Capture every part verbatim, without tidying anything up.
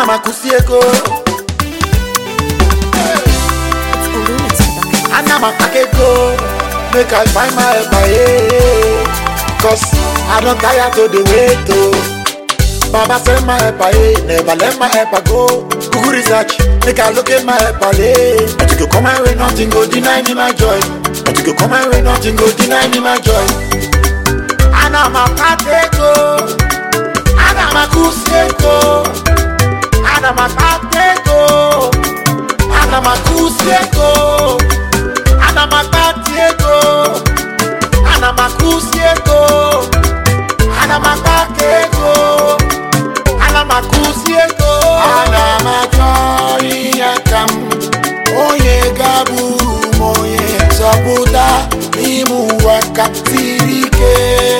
Ana makusieko Ana makakeko make I find my helper, yeah. Cause I don't tire to the wait, oh. Baba send my helper, yeah. Never let my helper go. Google research, make I look at my helper, yeah. But you go come my way, nothing go deny me my joy. But you go come my way, nothing go deny me my joy. Ana makakeko Ana makusieko Ana makakeko Ana makusieko Ana makatieko Ana makusieko Ana makakeko Ana makusieko Ana makoyakam Oye gabu moye Sabuda imu wakatirike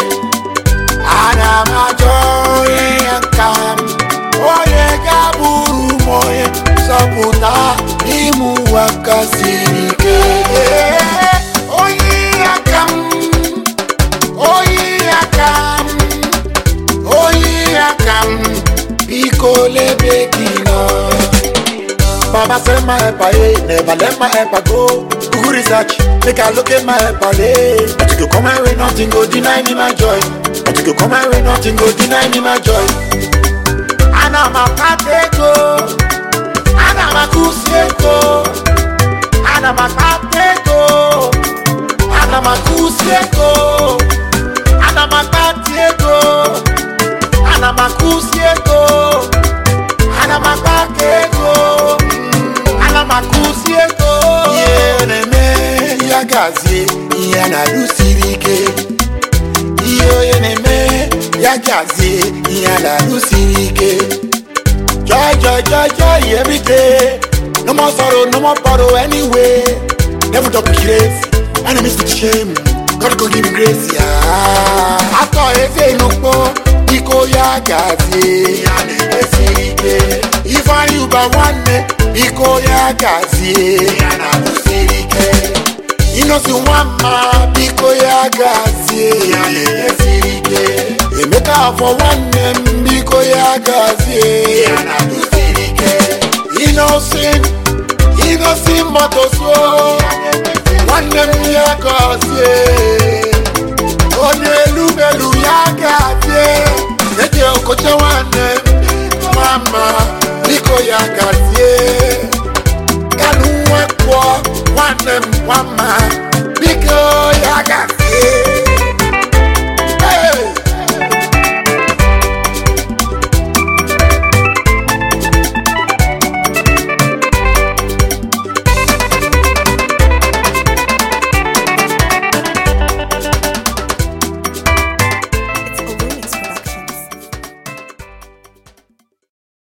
Ana makoyakam Oye gabu moye Sabuda imu wakatirike Baba send my helper, yeah. Never let my helper go. Google research, make I look at my helper, yeah. But you go come my way, nothing go deny me my joy. But you go come my way, nothing go deny me my joy. Ana makateko, Ana makusieko, Ana makateko, Ana makusieko, Ana makatieko, Ana makusieko, Ana makakeko. Ana makusieko Yene me yagazi Yana lusirike Iyo yene me yagazi Yana lusirike Joy, joy, joy, joy every day. No more sorrow, no more borrow anyway. Never talk with grace Enemies to shame God go give me grace, yeah. After every no more Iko yagazi Yana lusirike If I you by one day Iko ya gazi Yana kusirike Inosi wama Iko ya gazi Yana kusirike Emeka for one name Iko ya gazi Yana kusirike Innocent Innocent motoswo One name ya gazi Onelu melu ya gazi Nete okoche one name Mama Iko ya gazi